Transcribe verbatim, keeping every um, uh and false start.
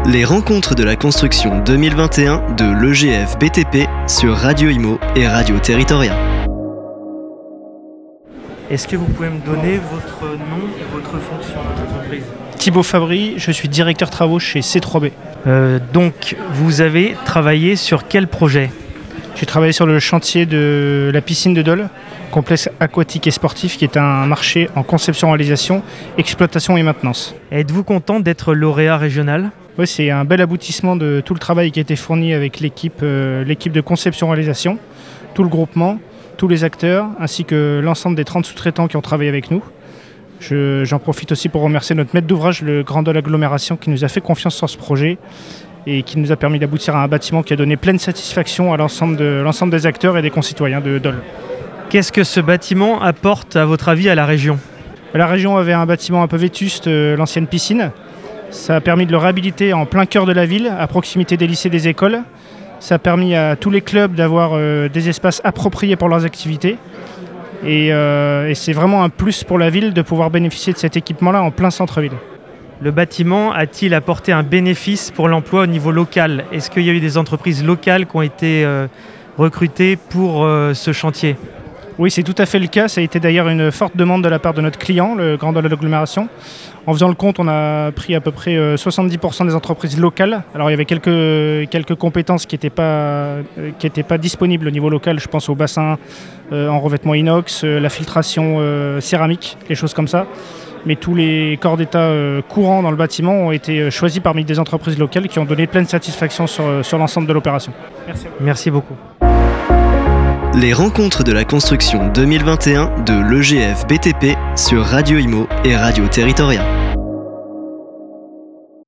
Les rencontres de la construction deux mille vingt et un de l'E G F B T P sur Radio Imo et Radio Territoria. Est-ce que vous pouvez me donner votre nom et votre fonction dans votre entreprise ? Thibaut Fabry, je suis directeur travaux chez C trois B. Euh, donc, vous avez travaillé sur quel projet ? J'ai travaillé sur le chantier de la piscine de Dole, complexe aquatique et sportif, qui est un marché en conception-réalisation, exploitation et maintenance. Êtes-vous content d'être lauréat régional ? Oui, c'est un bel aboutissement de tout le travail qui a été fourni avec l'équipe, euh, l'équipe de conception-réalisation, tout le groupement, tous les acteurs, ainsi que l'ensemble des trente sous-traitants qui ont travaillé avec nous. Je, j'en profite aussi pour remercier notre maître d'ouvrage, le Grand Dole Agglomération, qui nous a fait confiance sur ce projet et qui nous a permis d'aboutir à un bâtiment qui a donné pleine satisfaction à l'ensemble, de, l'ensemble des acteurs et des concitoyens de Dole. Qu'est-ce que ce bâtiment apporte, à votre avis, à la région ? La région avait un bâtiment un peu vétuste, euh, l'ancienne piscine. Ça a permis de le réhabiliter en plein cœur de la ville, à proximité des lycées et des écoles. Ça a permis à tous les clubs d'avoir euh, des espaces appropriés pour leurs activités. Et, euh, et c'est vraiment un plus pour la ville de pouvoir bénéficier de cet équipement-là en plein centre-ville. Le bâtiment a-t-il apporté un bénéfice pour l'emploi au niveau local ? Est-ce qu'il y a eu des entreprises locales qui ont été euh, recrutées pour euh, ce chantier ? Oui, c'est tout à fait le cas. Ça a été d'ailleurs une forte demande de la part de notre client, le Grand Dole Agglomération. En faisant le compte, on a pris à peu près soixante-dix pour cent des entreprises locales. Alors il y avait quelques, quelques compétences qui n'étaient pas, qui n'étaient pas disponibles au niveau local. Je pense au bassin euh, en revêtement inox, euh, la filtration euh, céramique, des choses comme ça. Mais tous les corps d'état euh, courants dans le bâtiment ont été choisis parmi des entreprises locales qui ont donné pleine satisfaction sur, sur l'ensemble de l'opération. Merci. Merci beaucoup. Les rencontres de la construction deux mille vingt et un de l'E G F B T P sur Radio Imo et Radio Territoria.